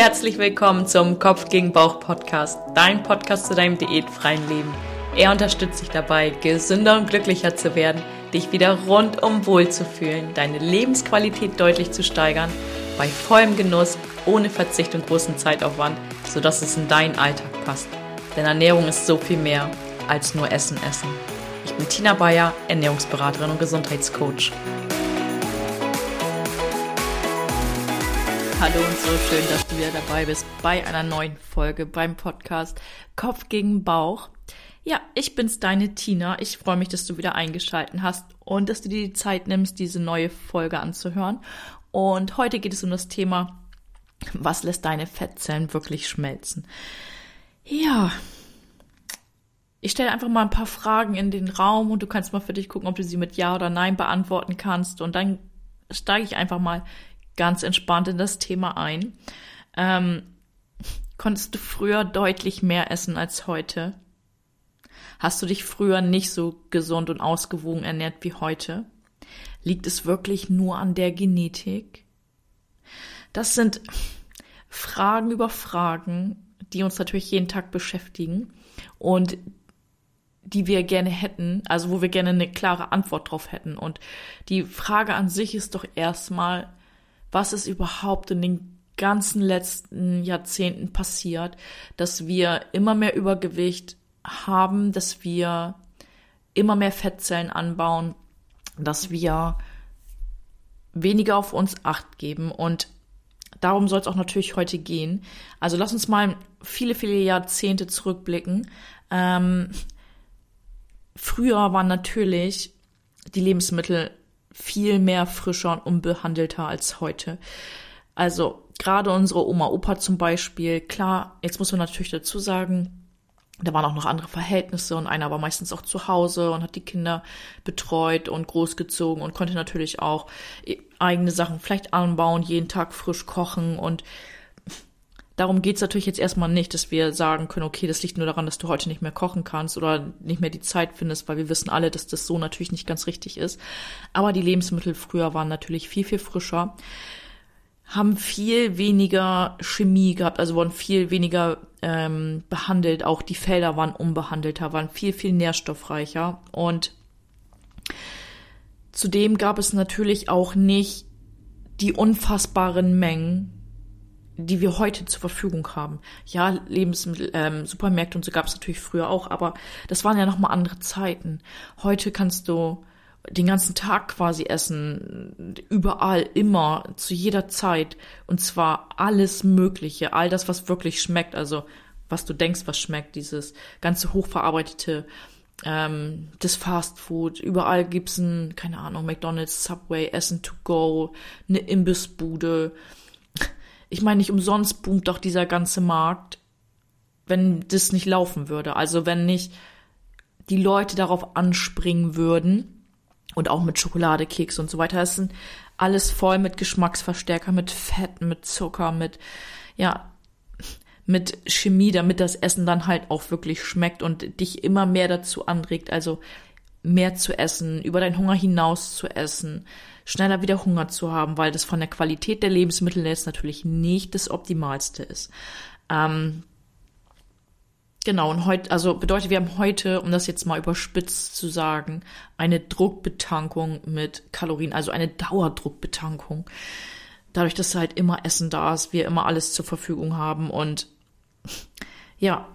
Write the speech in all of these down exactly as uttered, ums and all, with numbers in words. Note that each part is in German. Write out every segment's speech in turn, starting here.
Herzlich willkommen zum Kopf gegen Bauch Podcast, dein Podcast zu deinem diätfreien Leben. Er unterstützt dich dabei, gesünder und glücklicher zu werden, dich wieder rundum wohl zu fühlen, deine Lebensqualität deutlich zu steigern, bei vollem Genuss, ohne Verzicht und großen Zeitaufwand, sodass es in deinen Alltag passt. Denn Ernährung ist so viel mehr als nur Essen, Essen. Ich bin Tina Bayer, Ernährungsberaterin und Gesundheitscoach. Hallo und so schön, dass du wieder dabei bist bei einer neuen Folge beim Podcast Kopf gegen Bauch. Ja, ich bin's, deine Tina. Ich freue mich, dass du wieder eingeschaltet hast und dass du dir die Zeit nimmst, diese neue Folge anzuhören. Und heute geht es um das Thema, was lässt deine Fettzellen wirklich schmelzen? Ja, ich stelle einfach mal ein paar Fragen in den Raum und du kannst mal für dich gucken, ob du sie mit Ja oder Nein beantworten kannst. Und dann steige ich einfach mal ganz entspannt in das Thema ein. Ähm, konntest du früher deutlich mehr essen als heute? Hast du dich früher nicht so gesund und ausgewogen ernährt wie heute? Liegt es wirklich nur an der Genetik? Das sind Fragen über Fragen, die uns natürlich jeden Tag beschäftigen und die wir gerne hätten, also wo wir gerne eine klare Antwort drauf hätten. Und die Frage an sich ist doch erstmal, was ist überhaupt in den ganzen letzten Jahrzehnten passiert, dass wir immer mehr Übergewicht haben, dass wir immer mehr Fettzellen anbauen, dass wir weniger auf uns Acht geben. Und darum soll es auch natürlich heute gehen. Also lass uns mal viele, viele Jahrzehnte zurückblicken. Ähm, früher waren natürlich die Lebensmittel viel mehr frischer und unbehandelter als heute. Also gerade unsere Oma, Opa zum Beispiel, klar, jetzt muss man natürlich dazu sagen, da waren auch noch andere Verhältnisse und einer war meistens auch zu Hause und hat die Kinder betreut und großgezogen und konnte natürlich auch eigene Sachen vielleicht anbauen, jeden Tag frisch kochen, und darum geht's natürlich jetzt erstmal nicht, dass wir sagen können, okay, das liegt nur daran, dass du heute nicht mehr kochen kannst oder nicht mehr die Zeit findest, weil wir wissen alle, dass das so natürlich nicht ganz richtig ist. Aber die Lebensmittel früher waren natürlich viel, viel frischer, haben viel weniger Chemie gehabt, also wurden viel weniger ähm, behandelt. Auch die Felder waren unbehandelter, waren viel, viel nährstoffreicher. Und zudem gab es natürlich auch nicht die unfassbaren Mengen, die wir heute zur Verfügung haben. Ja, Lebensmittel, ähm, Supermärkte und so gab es natürlich früher auch, aber das waren ja nochmal andere Zeiten. Heute kannst du den ganzen Tag quasi essen, überall, immer, zu jeder Zeit, und zwar alles Mögliche, all das, was wirklich schmeckt, also was du denkst, was schmeckt, dieses ganze hochverarbeitete, ähm, das Fast Food, überall gibt's ein, keine Ahnung, McDonald's, Subway, Essen to go, eine Imbissbude. Ich meine, nicht umsonst boomt doch dieser ganze Markt, wenn das nicht laufen würde. Also wenn nicht die Leute darauf anspringen würden, und auch mit Schokolade, Keks und so weiter. Das sind alles voll mit Geschmacksverstärker, mit Fett, mit Zucker, mit, ja, mit Chemie, damit das Essen dann halt auch wirklich schmeckt und dich immer mehr dazu anregt, also mehr zu essen, über deinen Hunger hinaus zu essen, schneller wieder Hunger zu haben, weil das von der Qualität der Lebensmittel jetzt natürlich nicht das Optimalste ist. Ähm, genau, und heute, also bedeutet, wir haben heute, um das jetzt mal überspitzt zu sagen, eine Druckbetankung mit Kalorien, also eine Dauerdruckbetankung. Dadurch, dass halt immer Essen da ist, wir immer alles zur Verfügung haben. Und ja,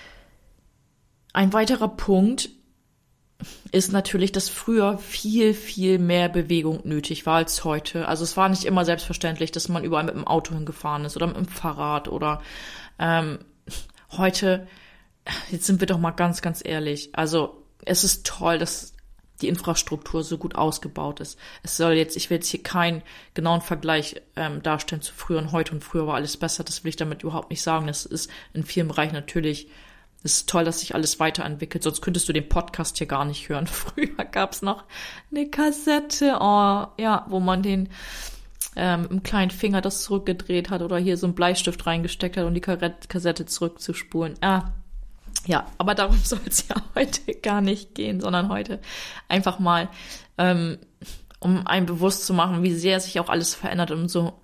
ein weiterer Punkt ist natürlich, dass früher viel, viel mehr Bewegung nötig war als heute. Also es war nicht immer selbstverständlich, dass man überall mit dem Auto hingefahren ist oder mit dem Fahrrad oder ähm, heute, jetzt sind wir doch mal ganz, ganz ehrlich, also es ist toll, dass die Infrastruktur so gut ausgebaut ist. Es soll jetzt, ich will jetzt hier keinen genauen Vergleich ähm, darstellen zu früher und heute, und früher war alles besser, das will ich damit überhaupt nicht sagen. Das ist in vielen Bereichen natürlich. Es ist toll, dass sich alles weiterentwickelt, sonst könntest du den Podcast hier gar nicht hören. Früher gab's noch eine Kassette, oh, ja, wo man den ähm, mit einem kleinen Finger das zurückgedreht hat oder hier so einen Bleistift reingesteckt hat, um die Kassette zurückzuspulen. Ah, ja, aber darum soll es ja heute gar nicht gehen, sondern heute einfach mal, ähm, um einem bewusst zu machen, wie sehr sich auch alles verändert und so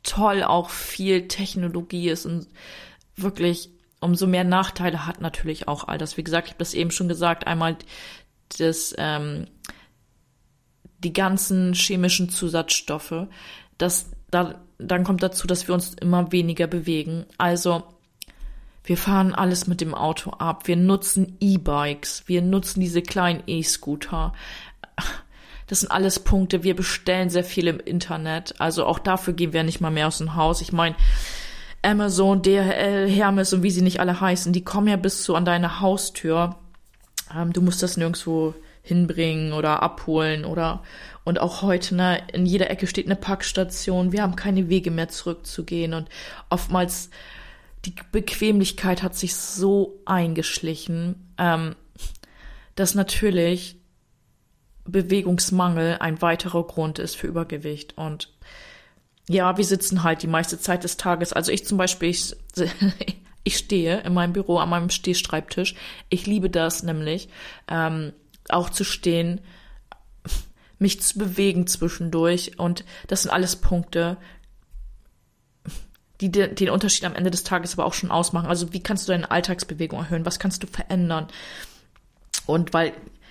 toll auch viel Technologie ist und wirklich umso mehr Nachteile hat natürlich auch all das. Wie gesagt, ich habe das eben schon gesagt, einmal das, ähm, die ganzen chemischen Zusatzstoffe, das, da, dann kommt dazu, dass wir uns immer weniger bewegen. Also wir fahren alles mit dem Auto ab, wir nutzen E-Bikes, wir nutzen diese kleinen E-Scooter. Das sind alles Punkte, wir bestellen sehr viel im Internet, also auch dafür gehen wir nicht mal mehr aus dem Haus. Ich meine, Amazon, D H L, Hermes und wie sie nicht alle heißen, die kommen ja bis zu an deine Haustür. Ähm, du musst das nirgendwo hinbringen oder abholen oder und auch heute, ne, in jeder Ecke steht eine Packstation. Wir haben keine Wege mehr zurückzugehen und oftmals die Bequemlichkeit hat sich so eingeschlichen, ähm, dass natürlich Bewegungsmangel ein weiterer Grund ist für Übergewicht. Und ja, wir sitzen halt die meiste Zeit des Tages. Also ich zum Beispiel, ich, ich stehe in meinem Büro an meinem Stehschreibtisch. Ich liebe das nämlich, ähm, auch zu stehen, mich zu bewegen zwischendurch. Und das sind alles Punkte, die den Unterschied am Ende des Tages aber auch schon ausmachen. Also wie kannst du deine Alltagsbewegung erhöhen? Was kannst du verändern? Und weil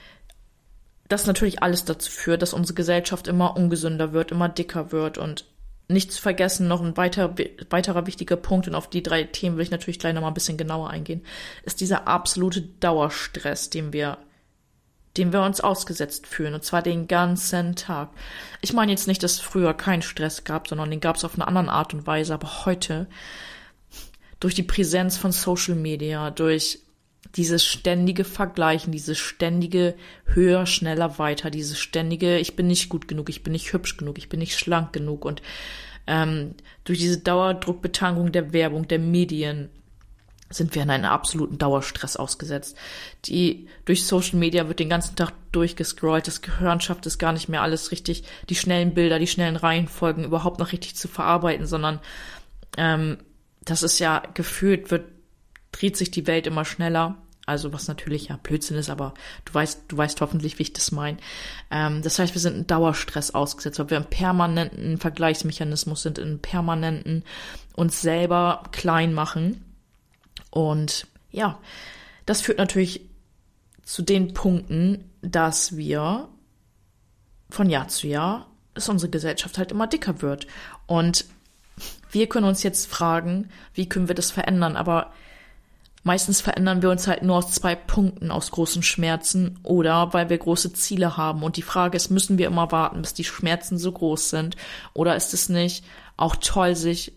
das natürlich alles dazu führt, dass unsere Gesellschaft immer ungesünder wird, immer dicker wird. Und nicht zu vergessen, noch ein weiter, weiterer wichtiger Punkt, und auf die drei Themen will ich natürlich gleich noch mal ein bisschen genauer eingehen, ist dieser absolute Dauerstress, den wir, dem wir uns ausgesetzt fühlen, und zwar den ganzen Tag. Ich meine jetzt nicht, dass es früher keinen Stress gab, sondern den gab es auf eine andere Art und Weise, aber heute, durch die Präsenz von Social Media, durch dieses ständige Vergleichen, dieses ständige höher, schneller, weiter, dieses ständige, ich bin nicht gut genug, ich bin nicht hübsch genug, ich bin nicht schlank genug, und ähm, durch diese Dauerdruckbetankung der Werbung, der Medien, sind wir in einen absoluten Dauerstress ausgesetzt. Die, durch Social Media wird den ganzen Tag durchgescrollt, das Gehirn schafft es gar nicht mehr alles richtig, die schnellen Bilder, die schnellen Reihenfolgen überhaupt noch richtig zu verarbeiten, sondern ähm, das ist ja gefühlt, wird dreht sich die Welt immer schneller, also was natürlich ja Blödsinn ist, aber du weißt, du weißt hoffentlich, wie ich das meine. Ähm, das heißt, wir sind in Dauerstress ausgesetzt, weil wir im permanenten Vergleichsmechanismus sind, in permanenten uns selber klein machen. Und ja, das führt natürlich zu den Punkten, dass wir von Jahr zu Jahr, dass unsere Gesellschaft halt immer dicker wird. Und wir können uns jetzt fragen, wie können wir das verändern, aber meistens verändern wir uns halt nur aus zwei Punkten, aus großen Schmerzen oder weil wir große Ziele haben. Und die Frage ist, müssen wir immer warten, bis die Schmerzen so groß sind? Oder ist es nicht auch toll, sich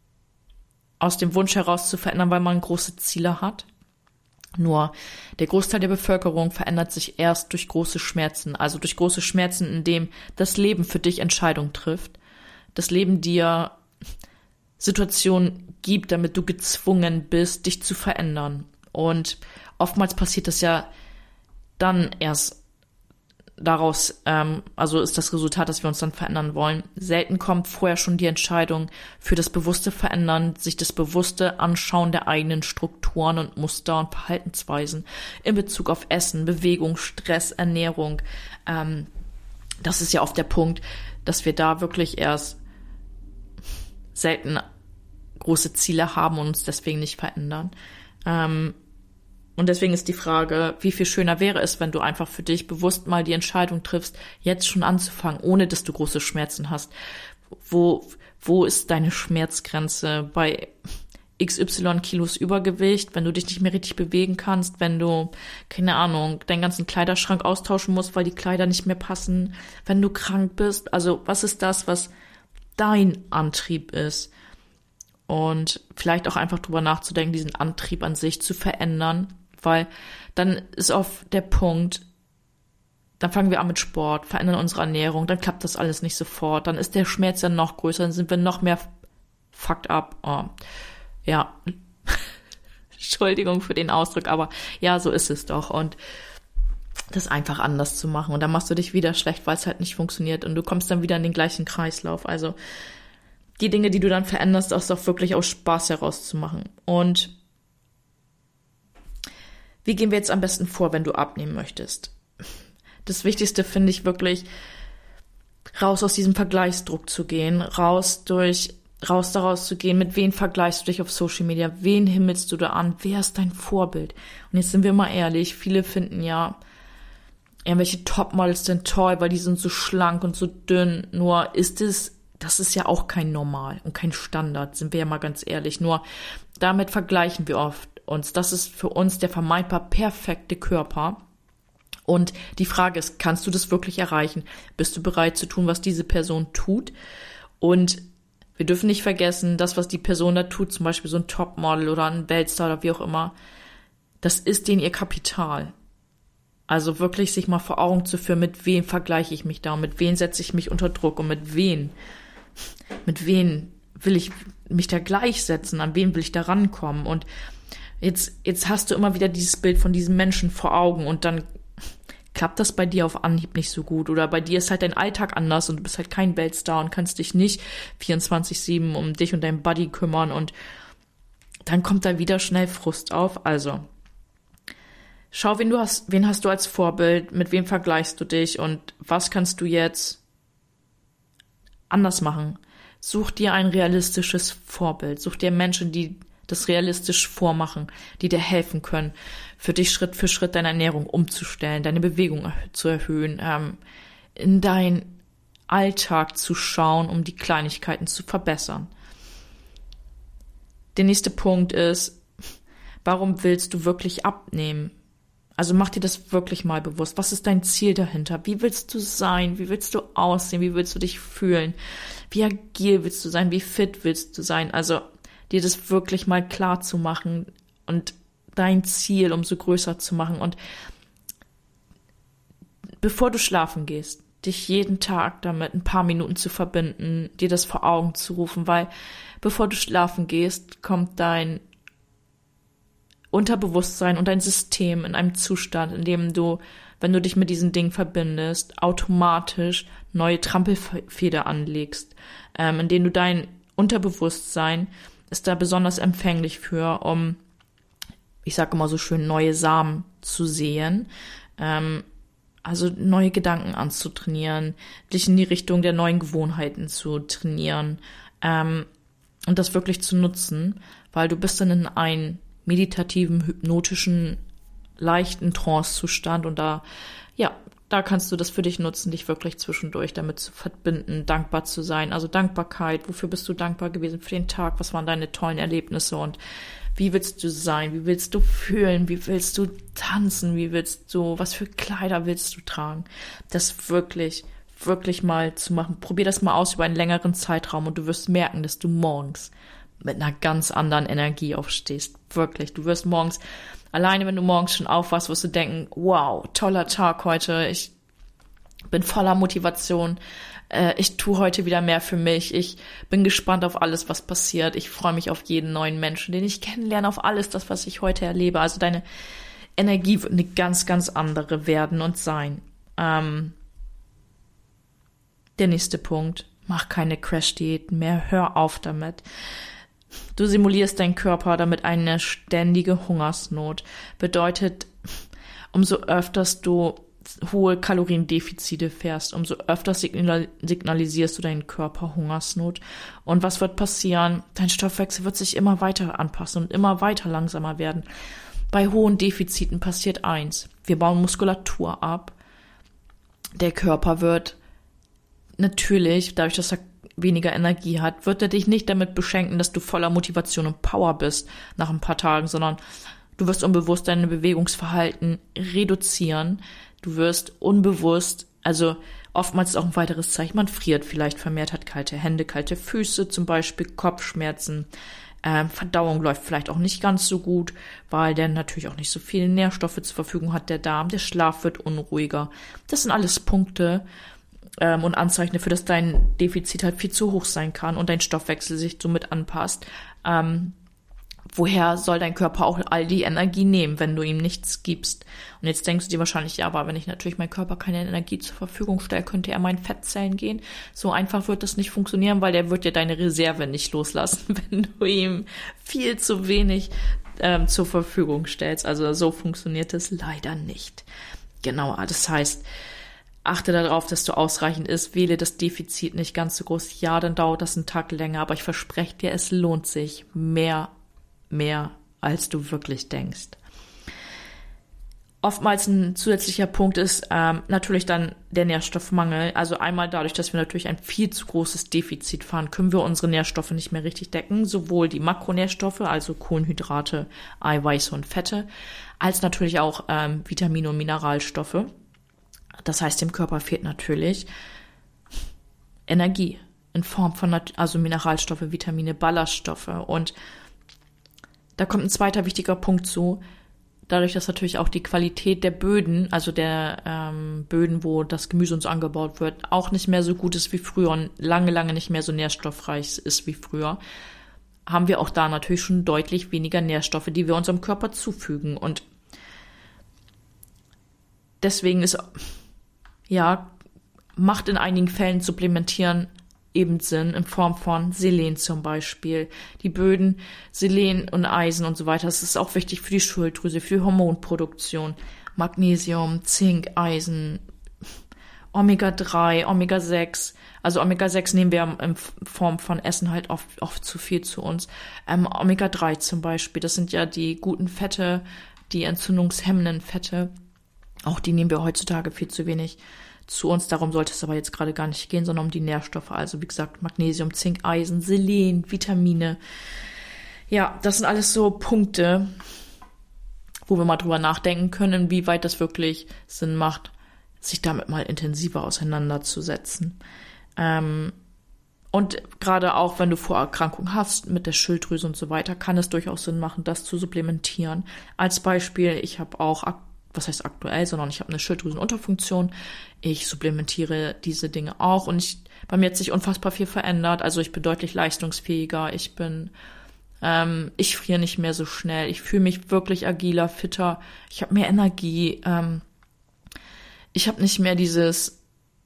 aus dem Wunsch heraus zu verändern, weil man große Ziele hat? Nur der Großteil der Bevölkerung verändert sich erst durch große Schmerzen. Also durch große Schmerzen, indem das Leben für dich Entscheidungen trifft. Das Leben dir Situationen gibt, damit du gezwungen bist, dich zu verändern. Und oftmals passiert das ja dann erst daraus, ähm, also ist das Resultat, dass wir uns dann verändern wollen. Selten kommt vorher schon die Entscheidung für das bewusste Verändern, sich das bewusste Anschauen der eigenen Strukturen und Muster und Verhaltensweisen in Bezug auf Essen, Bewegung, Stress, Ernährung. Ähm, das ist ja oft der Punkt, dass wir da wirklich erst selten große Ziele haben und uns deswegen nicht verändern. Ähm, und deswegen ist die Frage, wie viel schöner wäre es, wenn du einfach für dich bewusst mal die Entscheidung triffst, jetzt schon anzufangen, ohne dass du große Schmerzen hast. Wo, wo ist deine Schmerzgrenze? Bei X Y Kilos Übergewicht, wenn du dich nicht mehr richtig bewegen kannst, wenn du, keine Ahnung, deinen ganzen Kleiderschrank austauschen musst, weil die Kleider nicht mehr passen, wenn du krank bist. Also was ist das, was dein Antrieb ist? Und vielleicht auch einfach drüber nachzudenken, diesen Antrieb an sich zu verändern, weil dann ist oft der Punkt, dann fangen wir an mit Sport, verändern unsere Ernährung, dann klappt das alles nicht sofort, dann ist der Schmerz ja noch größer, dann sind wir noch mehr fucked up. Oh. Ja, Entschuldigung für den Ausdruck, aber ja, so ist es doch. Und das einfach anders zu machen. Und dann machst du dich wieder schlecht, weil es halt nicht funktioniert. Und du kommst dann wieder in den gleichen Kreislauf. Also die Dinge, die du dann veränderst, auch doch wirklich aus Spaß herauszumachen. Und wie gehen wir jetzt am besten vor, wenn du abnehmen möchtest? Das Wichtigste finde ich wirklich, raus aus diesem Vergleichsdruck zu gehen, raus durch raus daraus zu gehen, mit wem vergleichst du dich auf Social Media, wen himmelst du da an, wer ist dein Vorbild? Und jetzt sind wir mal ehrlich, viele finden ja irgendwelche Topmodels sind toll, weil die sind so schlank und so dünn, nur ist es, das ist ja auch kein Normal und kein Standard, sind wir ja mal ganz ehrlich, nur damit vergleichen wir oft uns, das ist für uns der vermeintbar perfekte Körper. Und die Frage ist, kannst du das wirklich erreichen? Bist du bereit zu tun, was diese Person tut? Und wir dürfen nicht vergessen, das, was die Person da tut, zum Beispiel so ein Topmodel oder ein Weltstar oder wie auch immer, das ist denen ihr Kapital. Also wirklich sich mal vor Augen zu führen, mit wem vergleiche ich mich da und mit wem setze ich mich unter Druck und mit wem, mit wem will ich mich da gleichsetzen, an wen will ich da rankommen? Und jetzt, jetzt hast du immer wieder dieses Bild von diesem Menschen vor Augen und dann klappt das bei dir auf Anhieb nicht so gut oder bei dir ist halt dein Alltag anders und du bist halt kein Weltstar und kannst dich nicht vierundzwanzig sieben um dich und dein Buddy kümmern und dann kommt da wieder schnell Frust auf. Also schau, wen du hast, wen hast du als Vorbild, mit wem vergleichst du dich und was kannst du jetzt anders machen? Such dir ein realistisches Vorbild, such dir Menschen, die das realistisch vormachen, die dir helfen können, für dich Schritt für Schritt deine Ernährung umzustellen, deine Bewegung zu erhöhen, ähm, in deinen Alltag zu schauen, um die Kleinigkeiten zu verbessern. Der nächste Punkt ist, warum willst du wirklich abnehmen? Also mach dir das wirklich mal bewusst. Was ist dein Ziel dahinter? Wie willst du sein? Wie willst du aussehen? Wie willst du dich fühlen? Wie agil willst du sein? Wie fit willst du sein? Also dir das wirklich mal klar zu machen und dein Ziel umso größer zu machen. Und bevor du schlafen gehst, dich jeden Tag damit ein paar Minuten zu verbinden, dir das vor Augen zu rufen, weil bevor du schlafen gehst, kommt dein Unterbewusstsein und dein System in einem Zustand, in dem du, wenn du dich mit diesen Dingen verbindest, automatisch neue Trampelfeder anlegst, ähm, in denen du dein Unterbewusstsein ist da besonders empfänglich für, um, ich sage immer so schön, neue Samen zu sehen, ähm, also neue Gedanken anzutrainieren, dich in die Richtung der neuen Gewohnheiten zu trainieren ähm, und das wirklich zu nutzen, weil du bist dann in einen meditativen, hypnotischen, leichten Trance-Zustand und da, ja, da kannst du das für dich nutzen, dich wirklich zwischendurch damit zu verbinden, dankbar zu sein. Also Dankbarkeit, wofür bist du dankbar gewesen für den Tag? Was waren deine tollen Erlebnisse und wie willst du sein? Wie willst du fühlen? Wie willst du tanzen? Wie willst du, was für Kleider willst du tragen? Das wirklich, wirklich mal zu machen. Probier das mal aus über einen längeren Zeitraum und du wirst merken, dass du morgens mit einer ganz anderen Energie aufstehst. Wirklich. Du wirst morgens, alleine wenn du morgens schon aufwachst, wirst du denken, wow, toller Tag heute. Ich bin voller Motivation. Äh, ich tue heute wieder mehr für mich. Ich bin gespannt auf alles, was passiert. Ich freue mich auf jeden neuen Menschen, den ich kennenlerne, auf alles das, was ich heute erlebe. Also deine Energie wird eine ganz, ganz andere werden und sein. Ähm, der nächste Punkt. Mach keine Crash-Diäten mehr. Hör auf damit. Du simulierst deinen Körper damit eine ständige Hungersnot. Bedeutet, umso öfters du hohe Kaloriendefizite fährst, umso öfters signal- signalisierst du deinen Körper Hungersnot. Und was wird passieren? Dein Stoffwechsel wird sich immer weiter anpassen und immer weiter langsamer werden. Bei hohen Defiziten passiert eins. Wir bauen Muskulatur ab. Der Körper wird natürlich, dadurch, dass er weniger Energie hat, wird er dich nicht damit beschenken, dass du voller Motivation und Power bist nach ein paar Tagen, sondern du wirst unbewusst dein Bewegungsverhalten reduzieren. Du wirst unbewusst, also oftmals ist auch ein weiteres Zeichen, man friert vielleicht vermehrt, hat kalte Hände, kalte Füße, zum Beispiel Kopfschmerzen, ähm, Verdauung läuft vielleicht auch nicht ganz so gut, weil der natürlich auch nicht so viele Nährstoffe zur Verfügung hat, der Darm, der Schlaf wird unruhiger. Das sind alles Punkte, Ähm, und Anzeichen dafür, dass dein Defizit halt viel zu hoch sein kann und dein Stoffwechsel sich somit anpasst. Ähm, woher soll dein Körper auch all die Energie nehmen, wenn du ihm nichts gibst? Und jetzt denkst du dir wahrscheinlich, ja, aber wenn ich natürlich meinem Körper keine Energie zur Verfügung stelle, könnte er meinen Fettzellen gehen. So einfach wird das nicht funktionieren, weil der wird dir deine Reserve nicht loslassen, wenn du ihm viel zu wenig ähm, zur Verfügung stellst. Also so funktioniert es leider nicht. Genau, das heißt, achte darauf, dass du ausreichend isst, wähle das Defizit nicht ganz so groß. Ja, dann dauert das einen Tag länger, aber ich verspreche dir, es lohnt sich mehr, mehr, als du wirklich denkst. Oftmals ein zusätzlicher Punkt ist ähm, natürlich dann der Nährstoffmangel. Also einmal dadurch, dass wir natürlich ein viel zu großes Defizit fahren, können wir unsere Nährstoffe nicht mehr richtig decken. Sowohl die Makronährstoffe, also Kohlenhydrate, Eiweiße und Fette, als natürlich auch ähm, Vitamine und Mineralstoffe. Das heißt, dem Körper fehlt natürlich Energie in Form von, also Mineralstoffe, Vitamine, Ballaststoffe. Und da kommt ein zweiter wichtiger Punkt zu. Dadurch, dass natürlich auch die Qualität der Böden, also der ähm, Böden, wo das Gemüse uns angebaut wird, auch nicht mehr so gut ist wie früher und lange, lange nicht mehr so nährstoffreich ist wie früher, haben wir auch da natürlich schon deutlich weniger Nährstoffe, die wir unserem Körper zufügen. Und deswegen ist, ja, macht in einigen Fällen Supplementieren eben Sinn, in Form von Selen zum Beispiel. Die Böden, Selen und Eisen und so weiter, das ist auch wichtig für die Schilddrüse, für die Hormonproduktion. Magnesium, Zink, Eisen, Omega drei, Omega sechs. Also Omega sechs nehmen wir in Form von Essen halt oft, oft zu viel zu uns. Ähm, Omega drei zum Beispiel, das sind ja die guten Fette, die entzündungshemmenden Fette. Auch die nehmen wir heutzutage viel zu wenig zu uns. Darum sollte es aber jetzt gerade gar nicht gehen, sondern um die Nährstoffe. Also wie gesagt, Magnesium, Zink, Eisen, Selen, Vitamine. Ja, das sind alles so Punkte, wo wir mal drüber nachdenken können, inwieweit das wirklich Sinn macht, sich damit mal intensiver auseinanderzusetzen. Ähm, und gerade auch, wenn du Vorerkrankungen hast mit der Schilddrüse und so weiter, kann es durchaus Sinn machen, das zu supplementieren. Als Beispiel, ich habe auch was heißt aktuell, sondern ich habe eine Schilddrüsenunterfunktion. Ich supplementiere diese Dinge auch und ich, bei mir hat sich unfassbar viel verändert. Also ich bin deutlich leistungsfähiger, ich bin, ähm, ich friere nicht mehr so schnell, ich fühle mich wirklich agiler, fitter, ich habe mehr Energie, ähm, ich habe nicht mehr dieses,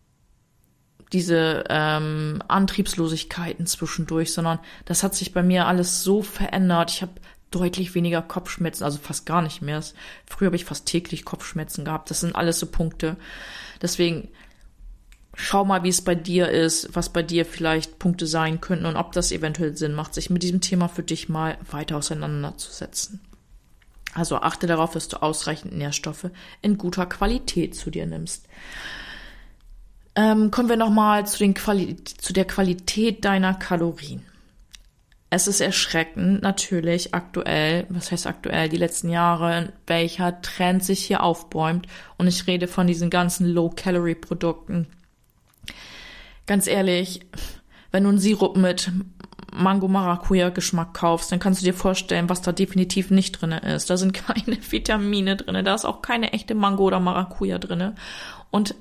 diese ähm, Antriebslosigkeiten zwischendurch, sondern das hat sich bei mir alles so verändert. Ich habe deutlich weniger Kopfschmerzen, also fast gar nicht mehr. Früher habe ich fast täglich Kopfschmerzen gehabt. Das sind alles so Punkte. Deswegen schau mal, wie es bei dir ist, was bei dir vielleicht Punkte sein könnten und ob das eventuell Sinn macht, sich mit diesem Thema für dich mal weiter auseinanderzusetzen. Also achte darauf, dass du ausreichend Nährstoffe in guter Qualität zu dir nimmst. Ähm, kommen wir nochmal zu, den Quali- zu der Qualität deiner Kalorien. Es ist erschreckend, natürlich aktuell, was heißt aktuell, die letzten Jahre, welcher Trend sich hier aufbäumt. Und ich rede von diesen ganzen Low-Calorie-Produkten. Ganz ehrlich, wenn du einen Sirup mit Mango-Maracuja-Geschmack kaufst, dann kannst du dir vorstellen, was da definitiv nicht drin ist. Da sind keine Vitamine drin, da ist auch keine echte Mango oder Maracuja drin. Und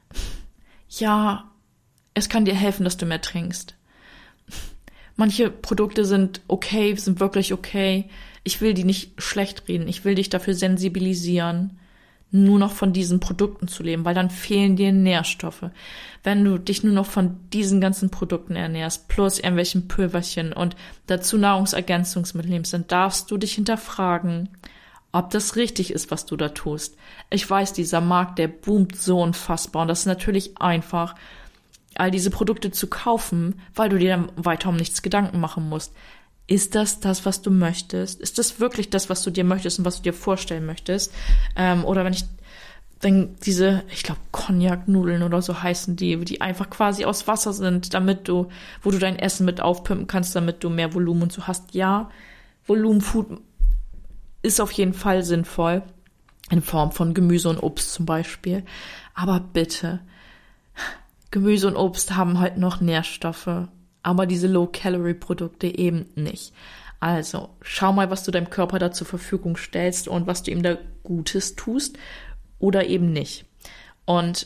ja, es kann dir helfen, dass du mehr trinkst. Manche Produkte sind okay, sind wirklich okay. Ich will die nicht schlecht reden. Ich will dich dafür sensibilisieren, nur noch von diesen Produkten zu leben, weil dann fehlen dir Nährstoffe. Wenn du dich nur noch von diesen ganzen Produkten ernährst, plus irgendwelchen Pülverchen und dazu Nahrungsergänzungsmittel nimmst, dann darfst du dich hinterfragen, ob das richtig ist, was du da tust. Ich weiß, dieser Markt, der boomt so unfassbar und das ist natürlich einfach, all diese Produkte zu kaufen, weil du dir dann weiter um nichts Gedanken machen musst. Ist das das, was du möchtest? Ist das wirklich das, was du dir möchtest und was du dir vorstellen möchtest? Ähm, oder wenn ich dann diese, ich glaube, Cognac-Nudeln oder so heißen die, die einfach quasi aus Wasser sind, damit du, wo du dein Essen mit aufpimpen kannst, damit du mehr Volumen und so hast. Ja, Volumenfood ist auf jeden Fall sinnvoll, in Form von Gemüse und Obst zum Beispiel. Aber bitte, Gemüse und Obst haben halt noch Nährstoffe, aber diese Low-Calorie-Produkte eben nicht. Also, schau mal, was du deinem Körper da zur Verfügung stellst und was du ihm da Gutes tust oder eben nicht. Und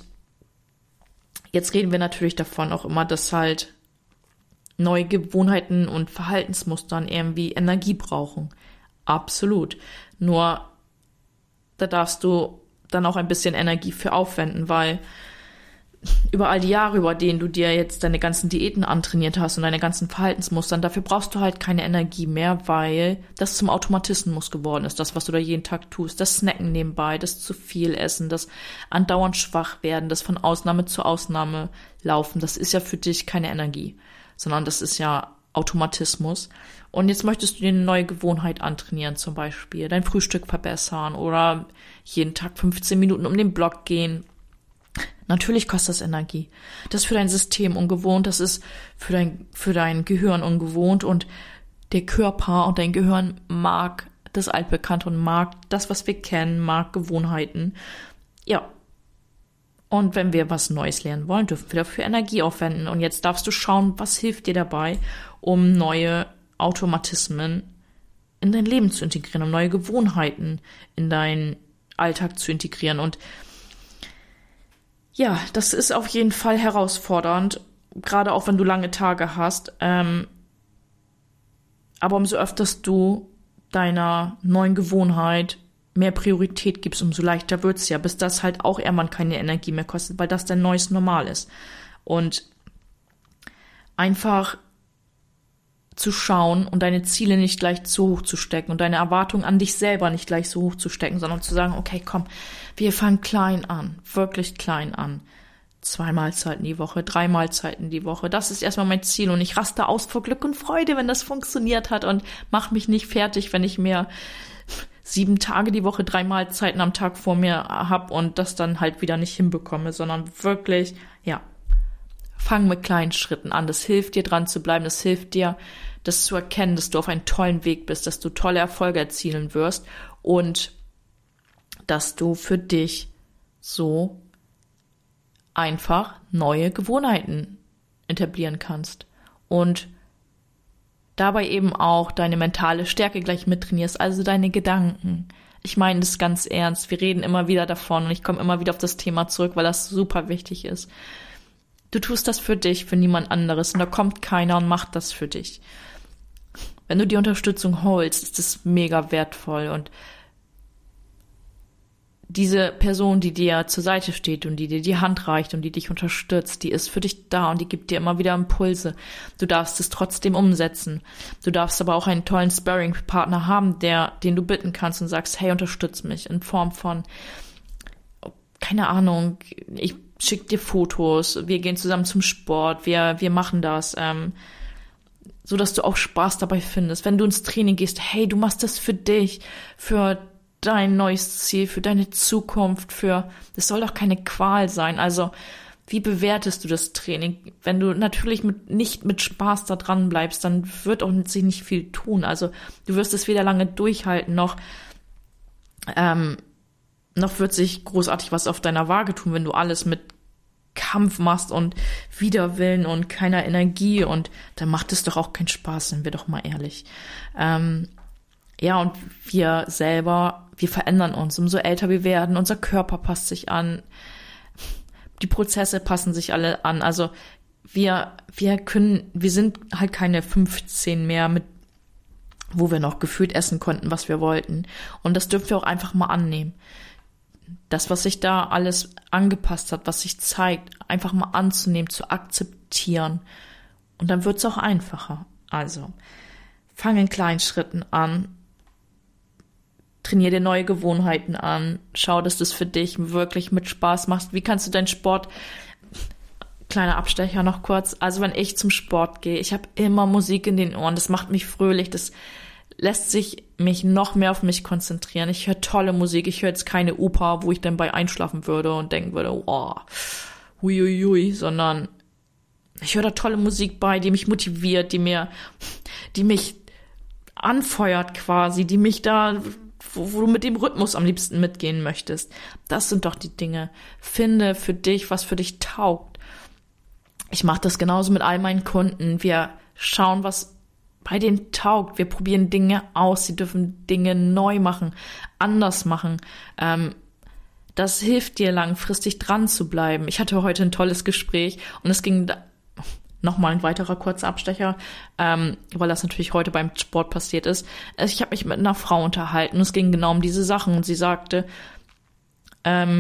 jetzt reden wir natürlich davon auch immer, dass halt neue Gewohnheiten und Verhaltensmustern irgendwie Energie brauchen. Absolut. Nur, da darfst du dann auch ein bisschen Energie für aufwenden, weil über all die Jahre, über denen du dir jetzt deine ganzen Diäten antrainiert hast und deine ganzen Verhaltensmustern, dafür brauchst du halt keine Energie mehr, weil das zum Automatismus geworden ist, das, was du da jeden Tag tust, das Snacken nebenbei, das zu viel essen, das andauernd schwach werden, das von Ausnahme zu Ausnahme laufen, das ist ja für dich keine Energie, sondern das ist ja Automatismus. Und jetzt möchtest du dir eine neue Gewohnheit antrainieren, zum Beispiel dein Frühstück verbessern oder jeden Tag fünfzehn Minuten um den Block gehen. Natürlich kostet das Energie. Das ist für dein System ungewohnt, das ist für dein, für dein Gehirn ungewohnt und der Körper und dein Gehirn mag das Altbekannte und mag das, was wir kennen, mag Gewohnheiten. Ja. Und wenn wir was Neues lernen wollen, dürfen wir dafür Energie aufwenden. Und jetzt darfst du schauen, was hilft dir dabei, um neue Automatismen in dein Leben zu integrieren, um neue Gewohnheiten in deinen Alltag zu integrieren. Und ja, das ist auf jeden Fall herausfordernd, gerade auch wenn du lange Tage hast. Ähm, aber umso öfters du deiner neuen Gewohnheit mehr Priorität gibst, umso leichter wird's ja, bis das halt auch irgendwann keine Energie mehr kostet, weil das dein neues Normal ist. Und einfach zu schauen und deine Ziele nicht gleich zu hoch zu stecken und deine Erwartungen an dich selber nicht gleich so hoch zu stecken, sondern zu sagen, okay, komm, wir fangen klein an, wirklich klein an. Zwei Mahlzeiten die Woche, drei Mahlzeiten die Woche, das ist erstmal mein Ziel und ich raste aus vor Glück und Freude, wenn das funktioniert hat und mach mich nicht fertig, wenn ich mir sieben Tage die Woche drei Mahlzeiten am Tag vor mir habe und das dann halt wieder nicht hinbekomme, sondern wirklich, ja, fang mit kleinen Schritten an. Das hilft dir, dran zu bleiben. Das hilft dir, das zu erkennen, dass du auf einem tollen Weg bist, dass du tolle Erfolge erzielen wirst und dass du für dich so einfach neue Gewohnheiten etablieren kannst und dabei eben auch deine mentale Stärke gleich mittrainierst, also deine Gedanken. Ich meine das ganz ernst. Wir reden immer wieder davon und ich komme immer wieder auf das Thema zurück, weil das super wichtig ist. Du tust das für dich, für niemand anderes und da kommt keiner und macht das für dich. Wenn du die Unterstützung holst, ist das mega wertvoll und diese Person, die dir zur Seite steht und die dir die Hand reicht und die dich unterstützt, die ist für dich da und die gibt dir immer wieder Impulse. Du darfst es trotzdem umsetzen. Du darfst aber auch einen tollen Sparring-Partner haben, der, den du bitten kannst und sagst, hey, unterstütz mich in Form von, keine Ahnung, ich schick dir Fotos, wir gehen zusammen zum Sport, wir, wir machen das, ähm, so dass du auch Spaß dabei findest. Wenn du ins Training gehst, hey, du machst das für dich, für dein neues Ziel, für deine Zukunft, für, das soll doch keine Qual sein. Also, wie bewertest du das Training? Wenn du natürlich mit, nicht mit Spaß da dran bleibst, dann wird auch sich nicht viel tun. Also, du wirst es weder lange durchhalten, noch, ähm, noch wird sich großartig was auf deiner Waage tun, wenn du alles mit Kampf machst und Widerwillen und keiner Energie und dann macht es doch auch keinen Spaß, sind wir doch mal ehrlich. Ähm, ja, und wir selber, wir verändern uns, umso älter wir werden, unser Körper passt sich an, die Prozesse passen sich alle an, also wir, wir können, wir sind halt keine fünfzehn mehr, mit wo wir noch gefühlt essen konnten, was wir wollten und das dürfen wir auch einfach mal annehmen. Das, was sich da alles angepasst hat, was sich zeigt, einfach mal anzunehmen, zu akzeptieren. Und dann wird's auch einfacher. Also, fang in kleinen Schritten an. Trainier dir neue Gewohnheiten an. Schau, dass du es für dich wirklich mit Spaß machst. Wie kannst du deinen Sport... Kleiner Abstecher noch kurz. Also, wenn ich zum Sport gehe, ich habe immer Musik in den Ohren. Das macht mich fröhlich. Das lässt sich mich noch mehr auf mich konzentrieren. Ich höre tolle Musik. Ich höre jetzt keine Oper, wo ich dann bei einschlafen würde und denken würde, oh, huiuiui, sondern ich höre da tolle Musik bei, die mich motiviert, die mir, die mich anfeuert quasi, die mich da, wo, wo du mit dem Rhythmus am liebsten mitgehen möchtest. Das sind doch die Dinge. Finde für dich, was für dich taugt. Ich mache das genauso mit all meinen Kunden. Wir schauen, was bei denen taugt. Wir probieren Dinge aus. Sie dürfen Dinge neu machen, anders machen. Ähm, das hilft dir langfristig dran zu bleiben. Ich hatte heute ein tolles Gespräch und es ging da, nochmal ein weiterer kurzer Abstecher, ähm, weil das natürlich heute beim Sport passiert ist. Ich habe mich mit einer Frau unterhalten und es ging genau um diese Sachen und sie sagte, ähm,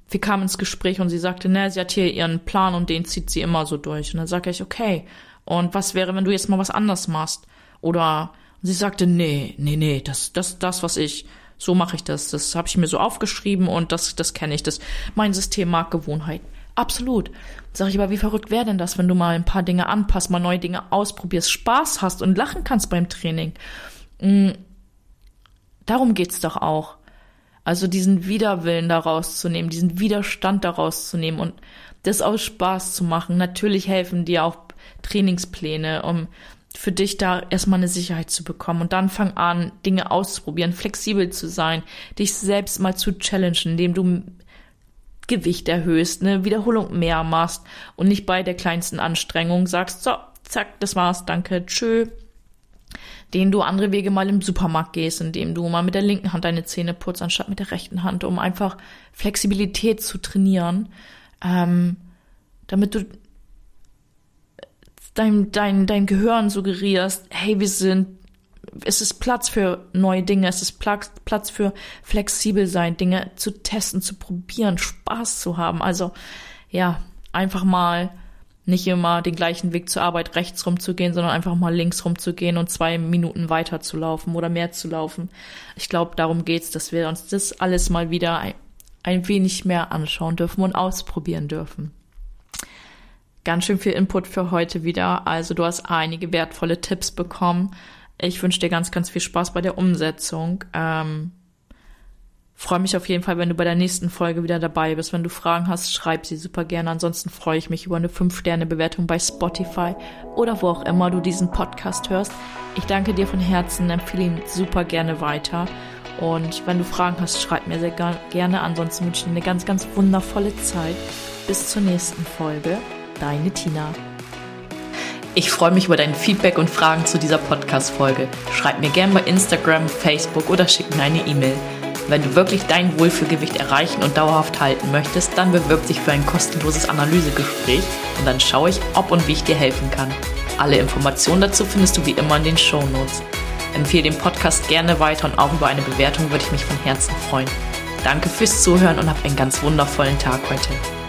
wir kamen ins Gespräch und sie sagte, ne, sie hat hier ihren Plan und den zieht sie immer so durch. Und dann sage ich, okay, und was wäre, wenn du jetzt mal was anderes machst? Oder sie sagte, nee, nee, nee, das, das, das, was ich, so mache ich das. Das habe ich mir so aufgeschrieben und das, das kenne ich. Das, mein System mag Gewohnheit. Absolut. Sag ich, aber wie verrückt wäre denn das, wenn du mal ein paar Dinge anpasst, mal neue Dinge ausprobierst, Spaß hast und lachen kannst beim Training? Mhm. Darum geht's doch auch. Also diesen Widerwillen daraus zu nehmen, diesen Widerstand daraus zu nehmen und das aus Spaß zu machen. Natürlich helfen dir auch Trainingspläne, um für dich da erstmal eine Sicherheit zu bekommen. Und dann fang an, Dinge auszuprobieren, flexibel zu sein, dich selbst mal zu challengen, indem du Gewicht erhöhst, eine Wiederholung mehr machst und nicht bei der kleinsten Anstrengung sagst, so, zack, das war's, danke, tschö. Den du andere Wege mal im Supermarkt gehst, indem du mal mit der linken Hand deine Zähne putzt, anstatt mit der rechten Hand, um einfach Flexibilität zu trainieren, ähm, damit du dein, dein, dein Gehirn suggerierst, hey, wir sind, es ist Platz für neue Dinge, es ist Platz, Platz für flexibel sein, Dinge zu testen, zu probieren, Spaß zu haben. Also, ja, einfach mal nicht immer den gleichen Weg zur Arbeit rechts rumzugehen, sondern einfach mal links rumzugehen und zwei Minuten weiter zu laufen oder mehr zu laufen. Ich glaube, darum geht's, dass wir uns das alles mal wieder ein, ein wenig mehr anschauen dürfen und ausprobieren dürfen. Ganz schön viel Input für heute wieder. Also du hast einige wertvolle Tipps bekommen. Ich wünsche dir ganz, ganz viel Spaß bei der Umsetzung. Ähm, freue mich auf jeden Fall, wenn du bei der nächsten Folge wieder dabei bist. Wenn du Fragen hast, schreib sie super gerne. Ansonsten freue ich mich über eine fünf Sterne Bewertung bei Spotify oder wo auch immer du diesen Podcast hörst. Ich danke dir von Herzen, empfehle ihn super gerne weiter. Und wenn du Fragen hast, schreib mir sehr gerne. Ansonsten wünsche ich dir eine ganz, ganz wundervolle Zeit. Bis zur nächsten Folge. Deine Tina. Ich freue mich über dein Feedback und Fragen zu dieser Podcast-Folge. Schreib mir gerne bei Instagram, Facebook oder schick mir eine E-Mail. Wenn du wirklich dein Wohlfühlgewicht erreichen und dauerhaft halten möchtest, dann bewirb dich für ein kostenloses Analysegespräch und dann schaue ich, ob und wie ich dir helfen kann. Alle Informationen dazu findest du wie immer in den Shownotes. Empfehle den Podcast gerne weiter und auch über eine Bewertung würde ich mich von Herzen freuen. Danke fürs Zuhören und hab einen ganz wundervollen Tag heute.